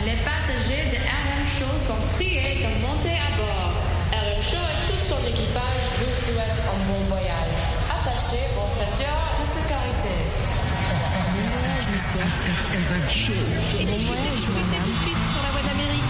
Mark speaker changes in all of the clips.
Speaker 1: Les passagers de RM Show sont priés de monter à bord. RM Show et tout son équipage vous souhaitent un bon voyage. Attachez vos ceintures de sécurité.
Speaker 2: Bon voyage, monsieur.
Speaker 3: RM Show.
Speaker 2: Bon voyage, madame.
Speaker 4: Tout de suite sur la voie d'Amérique.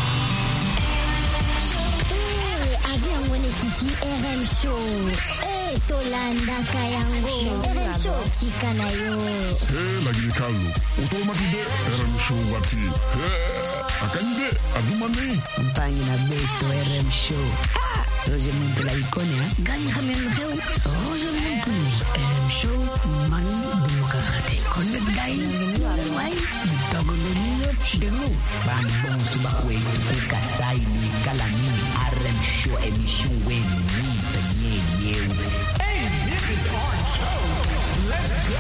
Speaker 5: Avion mwenyekiti RM Show. Tolanda kayango RM Show tikanayo.
Speaker 3: Lagini Carlo. Automatide RM Show wati. Akande adumani.
Speaker 6: Mpangi na beto RM Show. Roger Muntu la ikonia.
Speaker 5: Gani hamemreu.
Speaker 6: Roger Muntu. RM Show man demokrati. Konde dai. Wai. Togolonilo delu. Ban bon subakwe. Kasai ni kalami. RM Show émission wen ni penye yewe.
Speaker 7: Hey, this is our show. Let's go.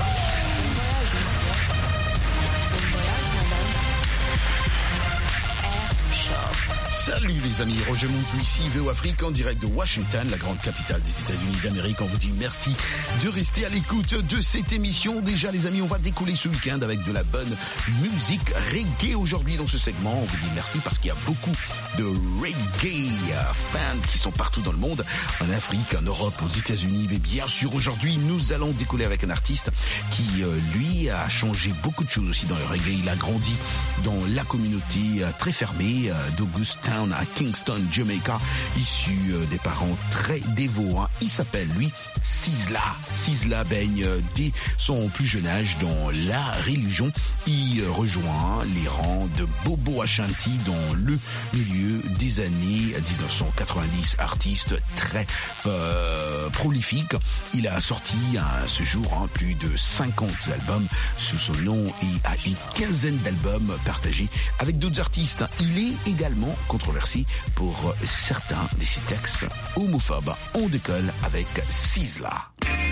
Speaker 8: Salut les amis, Roger Montou ici, VO Afrique en direct de Washington, la grande capitale des États-Unis d'Amérique. On vous dit merci de rester à l'écoute de cette émission. Déjà les amis, on va décoller ce week-end avec de la bonne musique reggae aujourd'hui dans ce segment. On vous dit merci parce qu'il y a beaucoup de reggae fans qui sont partout dans le monde, en Afrique, en Europe, aux États-Unis. Mais bien sûr, aujourd'hui, nous allons décoller avec un artiste qui, lui, a changé beaucoup de choses aussi dans le reggae. Il a grandi dans la communauté très fermée d'Augustown à Kingston, Jamaica, issu des parents très dévots. Il s'appelle, lui, Sizzla. Sizzla baigne dès son plus jeune âge dans la religion. Il rejoint les rangs de Bobo Ashanti dans le milieu des années 1990. Artiste très prolifique. Il a sorti à ce jour plus de 50 albums sous son nom et a une quinzaine d'albums partagés avec d'autres artistes. Il est également controversé pour certains de ses textes homophobes. On décolle avec Sizzla.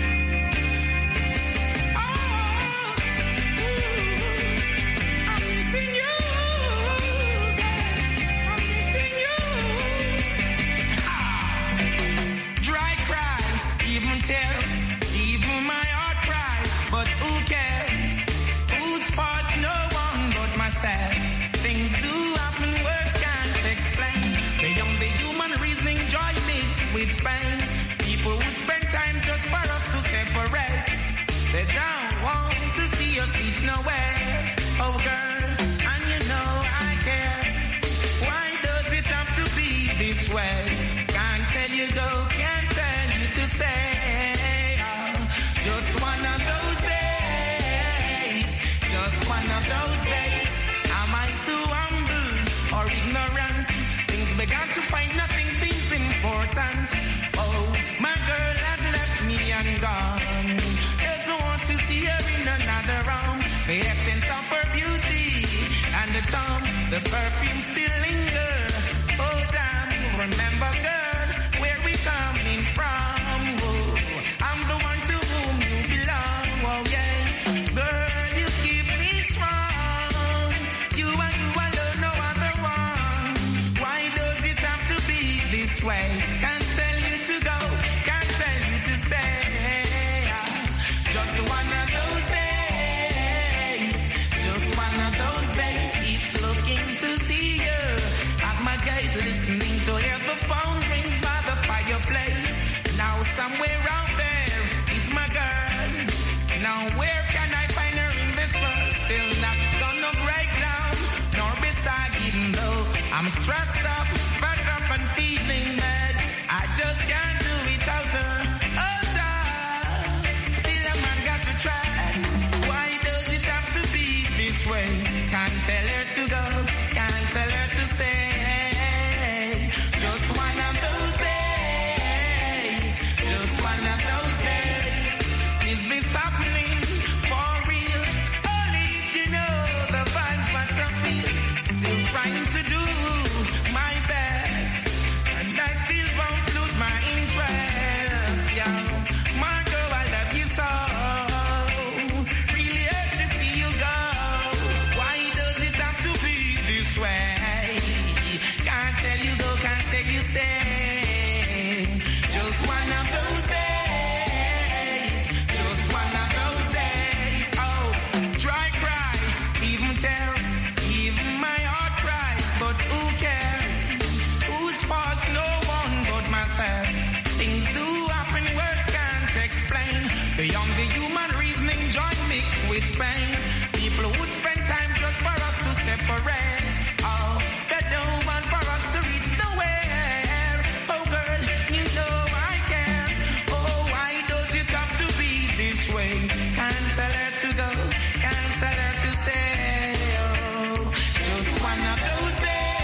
Speaker 9: People would spend time just for us to separate. They don't want to see us reach nowhere. Oh girl, and you know I care. Why does it have to be this way? Can't tell you go, can't tell you to stay. Oh, just one of those days. Just one of those days. Am I too humble or ignorant? Things began to find nothing seems important. And gone. Doesn't want to see her in another room. The essence of her beauty and the charm, the perfume still linger. Oh damn, remember girl, where we coming from? Oh, I'm the one to whom you belong. Oh yeah, girl, you keep me strong. You and you alone, no other one. Why does it have to be this way? Can't tell you to go, can't tell you to stay. Just one of those days, just one of those days. Keep looking to see you at my gate, listening to hear the phone rings by the fireplace. Now somewhere out there is my girl. Now where can I find her in this world? Still not gonna break down, nor beside, even though I'm stressed up, fed up and feeling bad. I just can't do without her. Can't tell her to go, can't tell her to stay. Just one of those days, just one of those days. Is this happening for real? Only if you know the vibes what I feel. Still trying to do my best, and I still won't lose my interest. its pain. People would spend time just for us to separate. Oh, they don't want for us to reach nowhere. Oh girl, you know I care. Oh, why does it have to be this way? Can't tell her to go, can't tell her to stay. Oh, just one of those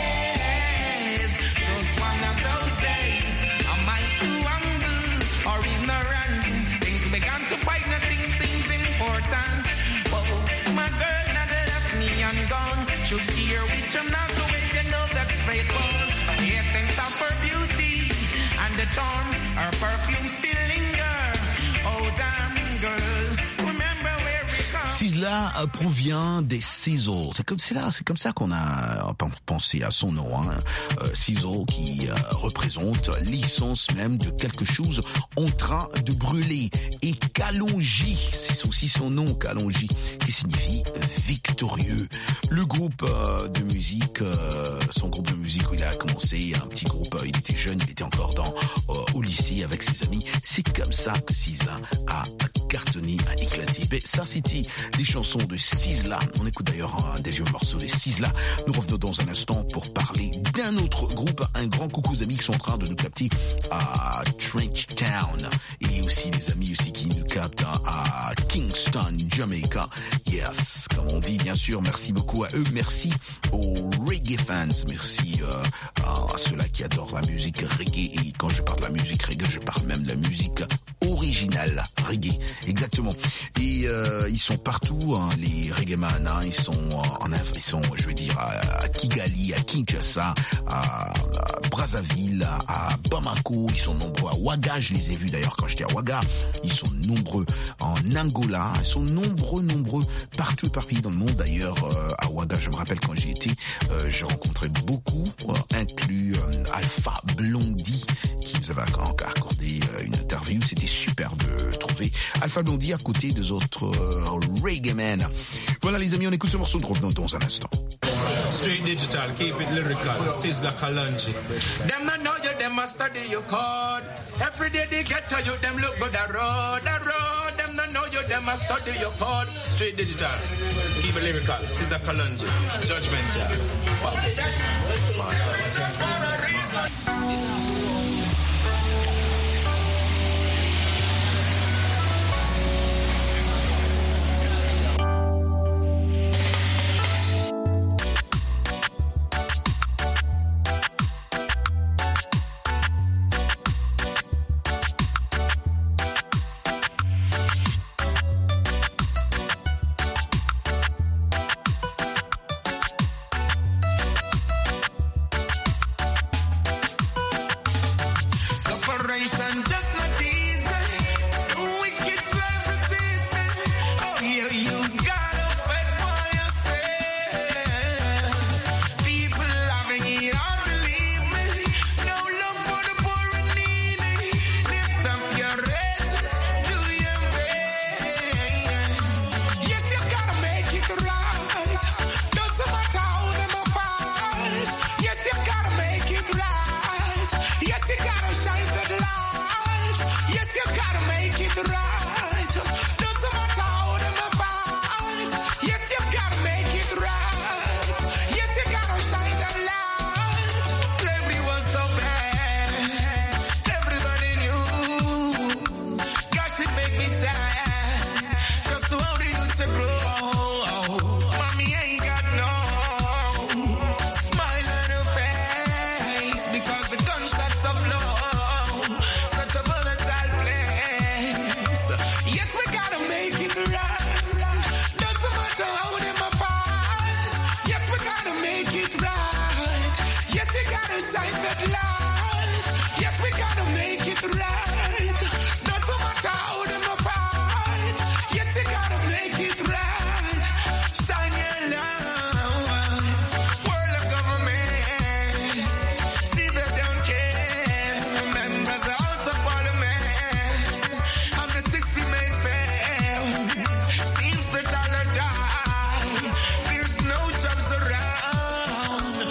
Speaker 9: days, just one of those days. Am I too humble or ignorant? Things began to fight, nothing seems important. Oh, my girl not left me and gone. Should see her with him now, so when you know that's faithful. The essence of her beauty and the charm, her perfume still linger. Oh, damn girl, remember where we come.
Speaker 8: Sizzla provient des Sizzle. C'est comme ça qu'on a pensé à son nom. Hein. Sizzle qui représente l'essence même de quelque chose en train de brûler. Et Kalonji, c'est aussi son nom, Kalonji, qui signifie victorieux. Le groupe de musique, son groupe de musique où il a commencé, un petit groupe, il était jeune, il était encore au lycée avec ses amis. C'est comme ça que Sizzla a cartonné, a éclaté. Mais ça, c'était les chansons de Sizzla. On écoute d'ailleurs un des vieux morceaux de Sizzla. Nous revenons dans un instant pour parler d'un autre groupe. Un grand coucou aux amis qui sont en train de nous capter à Trench Town. Et aussi des amis aussi qui nous captent à Kingston, Jamaica. Yes, comme on dit, bien sûr. Merci beaucoup à eux. Merci aux reggae fans. Merci à ceux-là qui adorent la musique reggae. Et quand je parle de la musique reggae, je parle même de la musique originale reggae. Exactement. Et ils sont partout, hein, les reggaeman. Hein, ils sont je veux dire, à Kigali, à Kinshasa, à Brazzaville, à Bamako. Ils sont nombreux à Ouaga. Je les ai vus d'ailleurs quand j'étais à Ouaga. Ils sont nombreux en Angola. Ils sont nombreux partout éparpillés dans le monde. D'ailleurs, à Ouaga, je me rappelle quand j'y étais, j'ai rencontré beaucoup, inclus Alpha Blondy, qui nous avait accordé une interview. C'était super de trouver Alpha Blondy à côté des autres reggae men. Voilà les amis, on écoute ce morceau de revenons dans un instant.
Speaker 4: Straight digital, keep it lyrical. Sizzla Kalonji.
Speaker 9: Them not know you, them must study your code. Every day they get to you, them look good. The road. Them not know you, them must study your code.
Speaker 4: Straight digital, keep it lyrical. Sizzla Kalonji. Judgment, yeah. Wow.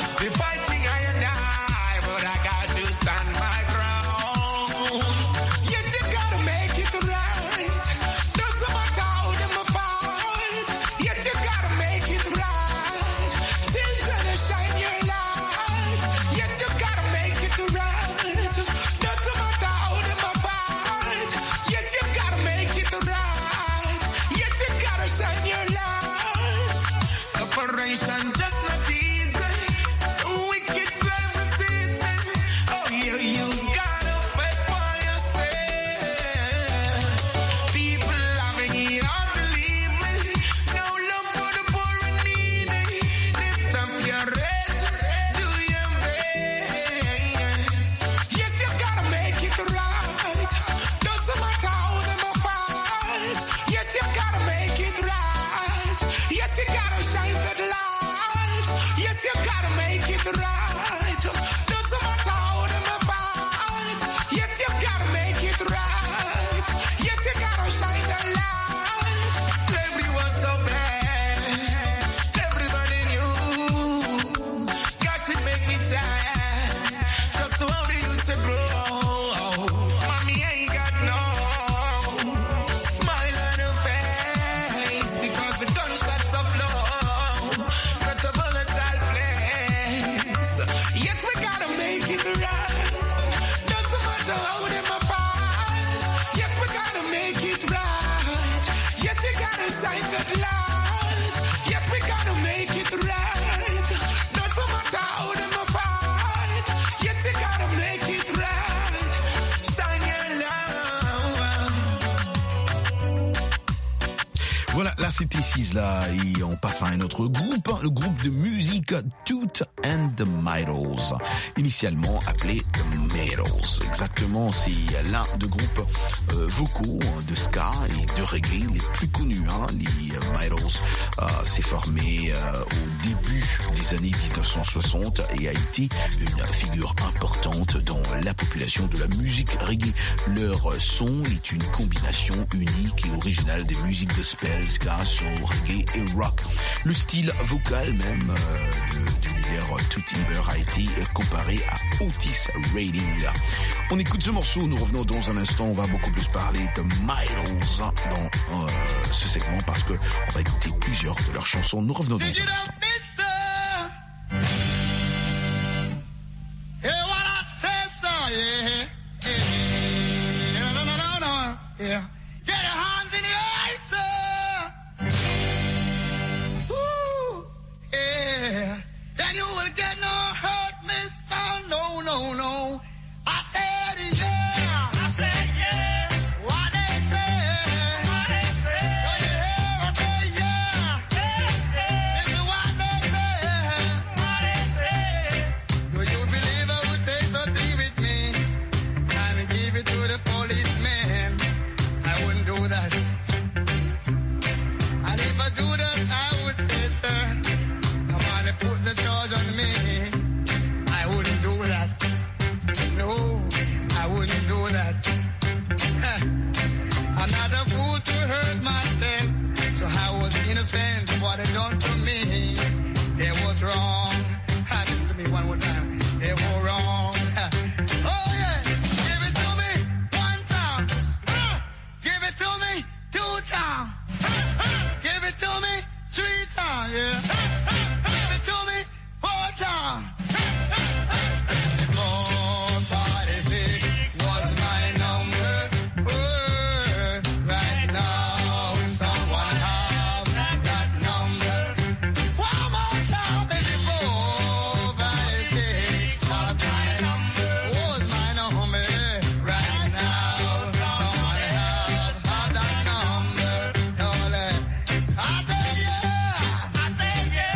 Speaker 9: Fighting I and I, but I got to stand my ground. you gotta make it right. Doesn't matter how them a fight. Yes, you gotta make it right. Yes, you gotta shine the light. Slavery was so bad. Everybody knew. Gosh, it make me sad. Just how they used to grow. Mommy ain't got no smile on her face because the gunshots are flow. Such a volatile place. Yes, we gotta make it right. Doesn't matter how them a fight. Yes, we gotta make it right. Yes, you gotta shine that light. Yes, we gotta make it right. Doesn't matter how them a fight. Yes, you gotta make it right. Shine your light.
Speaker 8: Voilà, là c'était Sizzla et on passe à un autre groupe, le groupe de musique Toots and the Maytals, initialement appelé The Maytals. Exactement, c'est l'un des groupes vocaux de ska et de reggae les plus connus. Les Maytals s'est formé au début des années 1960 et a été une figure importante dans la population de la musique reggae. Leur son est une combination unique et originale des musiques gospel, ska, soul, reggae et rock. Le style vocal même du leader Toots Hibbert a été comparé à Otis Redding. On écoute ce morceau, nous revenons dans un instant, on va beaucoup plus parler de Maytals dans ce segment parce que on va écouter plusieurs de leurs chansons. Nous revenons dans un instant.
Speaker 9: Yeah. Get your hands in the air, sir. Ooh, yeah. Then you will get no hurt, mister. No, no, no. I said yeah. I said yeah. What they say? What they say? Yeah, I said yeah. This is what they say. What they say? Do you believe I would take something with me and give it to the policeman? I wouldn't do that. And if I do that, I would say, sir, come on and put the charge on me. I wouldn't do that. No, I wouldn't do that. I'm not a fool to hurt myself, so I was innocent. What they done to me, they was wrong. Listen to me one more time. They were wrong. Oh yeah, give it to me one time. Give it to me 2 times. Give it to me 3 times, yeah. Give it to me 4 times. 446 was my number. Right now, someone have that number. One more time, baby. 456 was my number. Was my number. Right now, someone else have that number. I said yeah. I said yeah.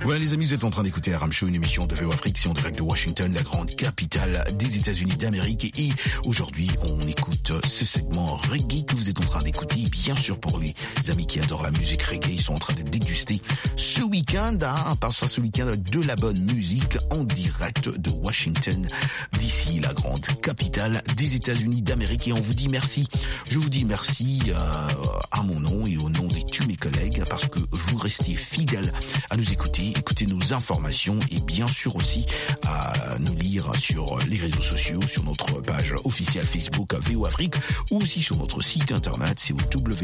Speaker 8: Voilà les amis, vous êtes en train d'écouter RM Show, une émission de VO Afrique, c'est en direct de Washington, la grande capitale des États-Unis d'Amérique. Et aujourd'hui, on écoute ce segment reggae que vous êtes en train d'écouter. Bien sûr, pour les amis qui adorent la musique reggae, ils sont en train de déguster ce week-end, ce week-end avec de la bonne musique en direct de Washington, d'ici la grande capitale des États-Unis d'Amérique. Et on vous dit merci. Je vous dis merci à mon nom et au nom de tous mes collègues parce que vous restez fidèles à nous écouter nos informations et bien sûr aussi à nous lire sur les réseaux sociaux, sur notre page officielle Facebook VO Afrique ou aussi sur notre site internet, c'est au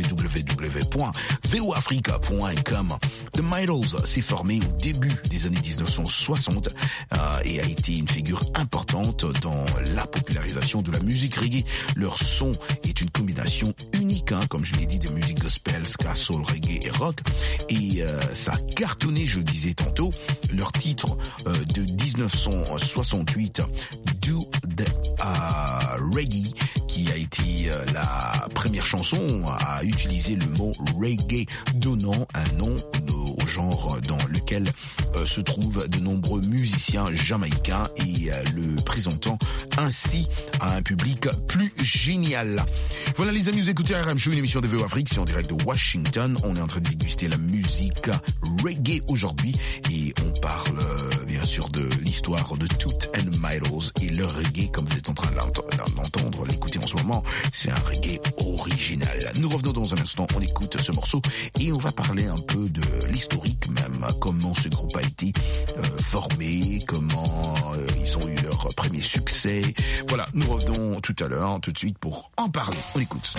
Speaker 8: www.voafrica.com. The Mitals s'est formé au début des années 1960 et a été une figure importante dans la popularisation de la musique reggae. Leur son est une combination unique, comme je l'ai dit, de musique gospel, ska, soul, reggae et rock. Et ça a cartonné, je le disais tantôt, leur titre de 1968, Do the Reggae, qui a été la première chanson à utiliser le mot reggae, donnant un nom au genre dans lequel se trouvent de nombreux musiciens jamaïcains et le présentant ainsi à un public plus génial. Voilà les amis, vous écoutez RM Show, une émission de VO Afrique, c'est en direct de Washington. On est en train de déguster la musique reggae aujourd'hui et on parle bien sûr de l'histoire de Toots and Mitals et leur reggae, comme vous êtes en train de l'entendre, l'écouter en ce moment, c'est un reggae original. Nous revenons dans un instant, on écoute ce morceau et on va parler un peu de l'historique même, comment ce groupe a été formé, comment ils ont eu leur premier succès. Voilà, nous revenons tout à l'heure, tout de suite pour en parler. On écoute.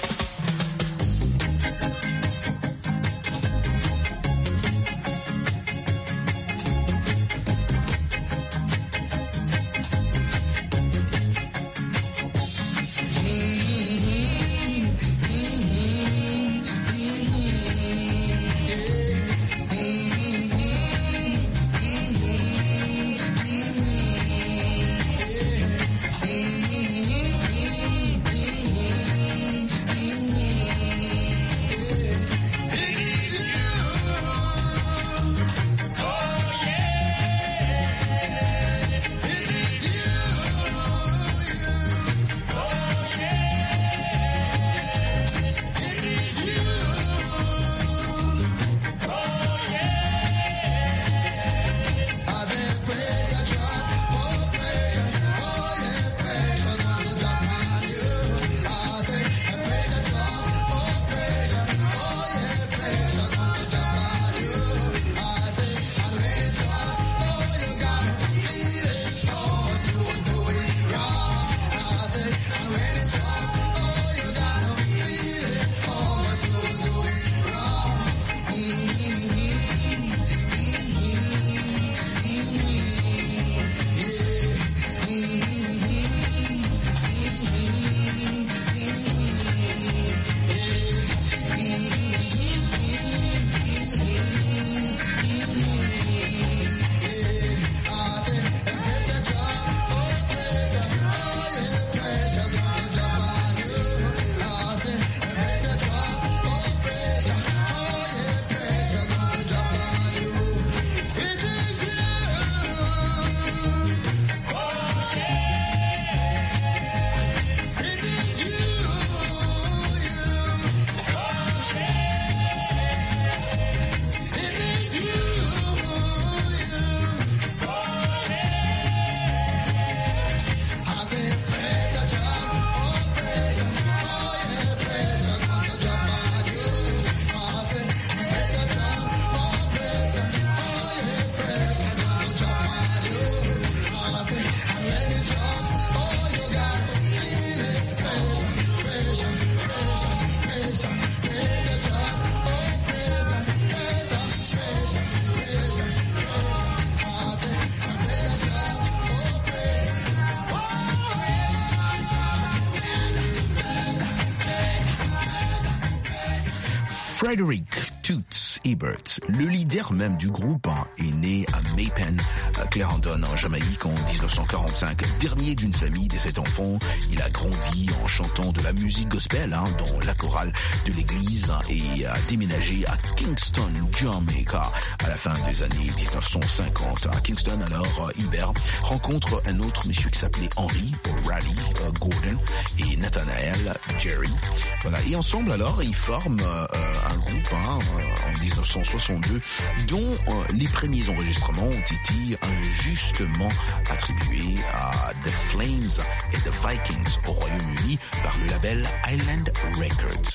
Speaker 8: Frederick Toots Ebert, le leader même du groupe, est né à Maypen, à Clarendon, en Jamaïque, en 1945. Dernier d'une famille de 7 enfants, il a grandi en chantant de la musique gospel dans la chorale de l'église et a déménagé à Kingston, Jamaica, à la fin des années 1950. À Kingston, alors, Ebert rencontre un autre monsieur qui s'appelait Henry O'Reilly Gordon et Nathanael Jerry. Voilà. Et ensemble, alors, ils forment un groupe en 1962 dont les premiers enregistrements ont été injustement attribués à The Flames et The Vikings au Royaume-Uni par le label Island Records.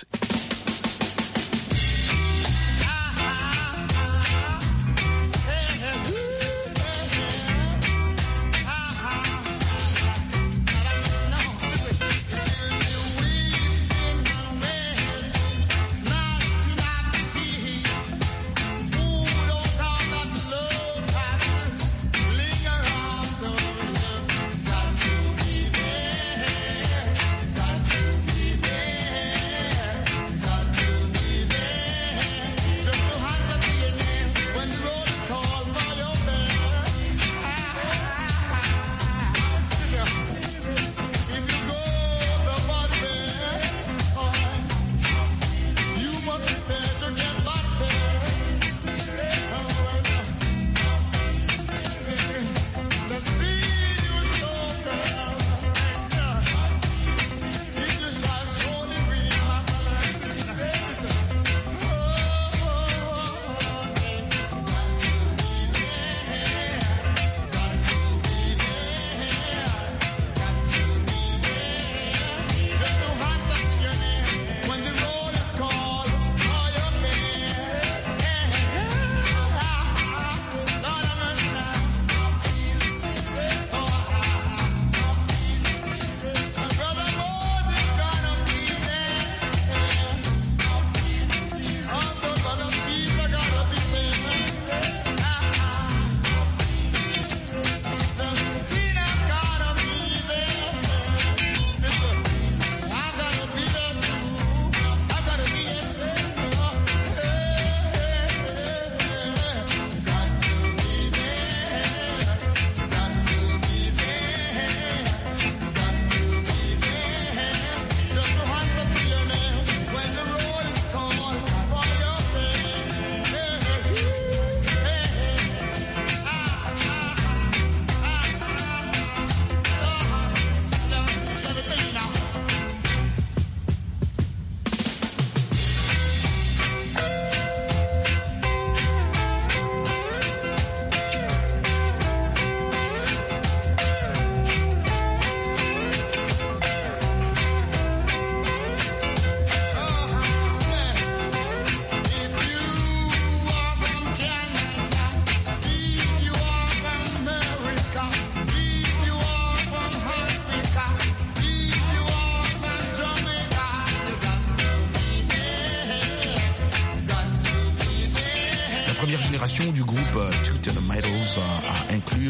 Speaker 8: Du groupe Toots and the Maytals à inclure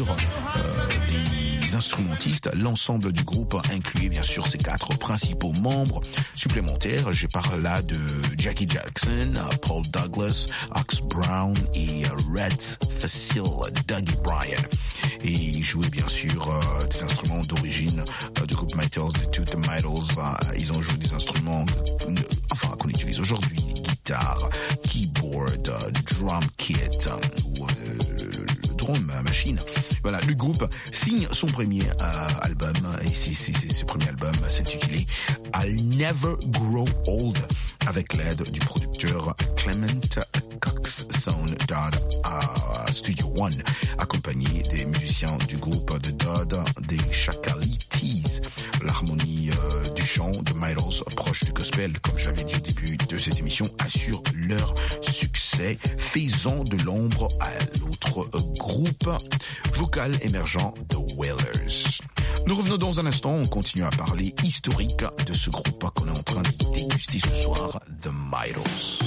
Speaker 8: des instrumentistes. L'ensemble du groupe incluait bien sûr ses 4 principaux membres supplémentaires. Je parle là de Jackie Jackson, Paul Douglas, Ox Brown et Red Facile, Dougie Bryan. Et ils jouaient bien sûr des instruments d'origine du groupe Maytals, de Toots and the Maytals. Ils ont joué des instruments qu'on utilise aujourd'hui, guitare, keyboard, drum kit ou le drum machine. Voilà, le groupe signe son premier album et ce premier album s'intitulait I'll Never Grow Old avec l'aide du producteur Clement Cox Sound Dodd à Studio One, accompagné des musiciens du groupe de Dodd, des Chakalities. L'harmonie du chant de Maytals, proche du gospel, comme j'avais dit au début de cette émission, assure leur succès, faisant de l'ombre à l'autre groupe vocal émergent The Wailers. Nous revenons dans un instant, on continue à parler historique de ce groupe qu'on est en train de déguster ce soir, The Maytals.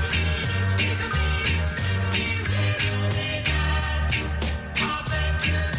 Speaker 9: I bet you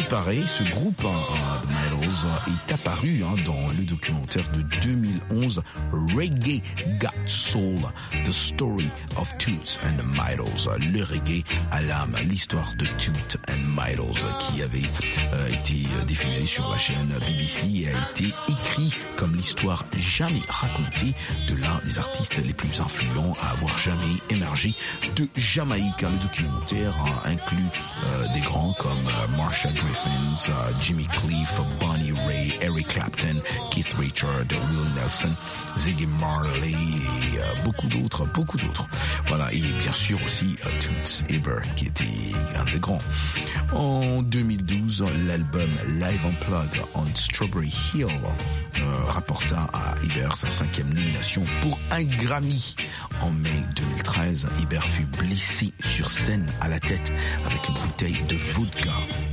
Speaker 8: disparaît. Ce groupe, The Midals, est apparu dans le documentaire de 2011, Reggae Got Soul, The Story of Toots and the Midals. Le reggae à l'âme, l'histoire de Toots and Midals, qui avait été diffusé sur la chaîne BBC et a été écrit comme l'histoire jamais racontée de l'un des artistes les plus influents à avoir jamais émergé de Jamaïque. Le documentaire inclut des grands comme Marsha Griffiths, Jimmy Cliff, Bonnie Ray, Eric Clapton, Keith Richards, Willie Nelson, Ziggy Marley et beaucoup d'autres. Voilà, et bien sûr aussi Toots Hibbert qui était un des grands. En 2012, l'album Live Unplugged on Strawberry Hill rapporta à Hibbert sa 5e nomination pour un Grammy. En mai 2013, Hibbert fut blessé sur scène à la tête avec une bouteille de vodka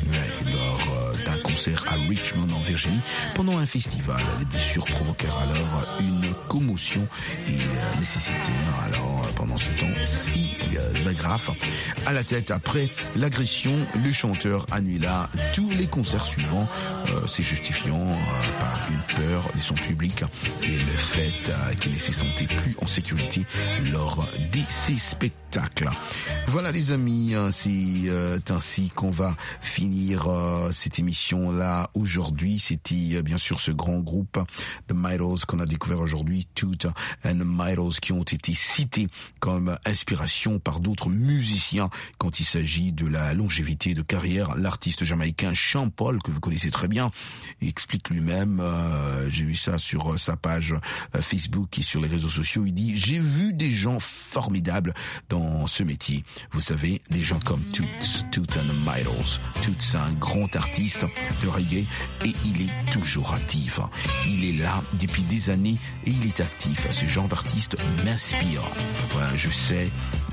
Speaker 8: lors d'un concert à Richmond en Virginie pendant un festival. Les blessures provoquèrent alors une commotion et nécessitèrent alors pendant ce temps 6 agrafes à la tête. Après l'agression, le chanteur annula tous les concerts suivants, se justifiant par une peur de son public et le fait qu'il ne se sentait plus en sécurité lors de ses spectacles. Voilà les amis, c'est ainsi qu'on va finir cette émission-là aujourd'hui. C'était bien sûr ce grand groupe The Midals qu'on a découvert aujourd'hui, Toots and the Midals, qui ont été cités comme inspiration par d'autres musiciens quand il s'agit de la longévité de carrière. L'artiste jamaïcain Sean Paul, que vous connaissez très bien, explique lui-même, j'ai vu ça sur sa page Facebook et sur les réseaux sociaux, il dit: j'ai vu des gens formidables dans ce métier. Vous savez, des gens comme Toots and the Midals. Toots, c'est un grand artiste de reggae et il est toujours actif. Il est là depuis des années et il est actif. Ce genre d'artiste m'inspire. Voilà, je sais,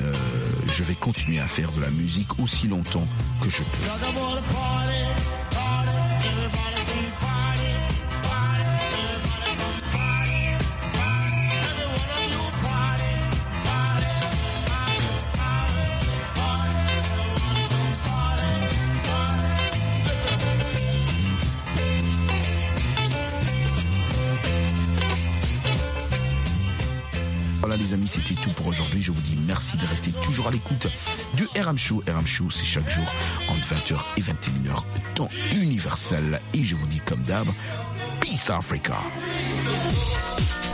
Speaker 8: je vais continuer à faire de la musique aussi longtemps que je peux. Voilà les amis, c'était tout pour aujourd'hui. Je vous dis merci de rester toujours à l'écoute du RM Show. RM Show, c'est chaque jour entre 20h et 21h, temps universel. Et je vous dis comme d'hab, Peace Africa.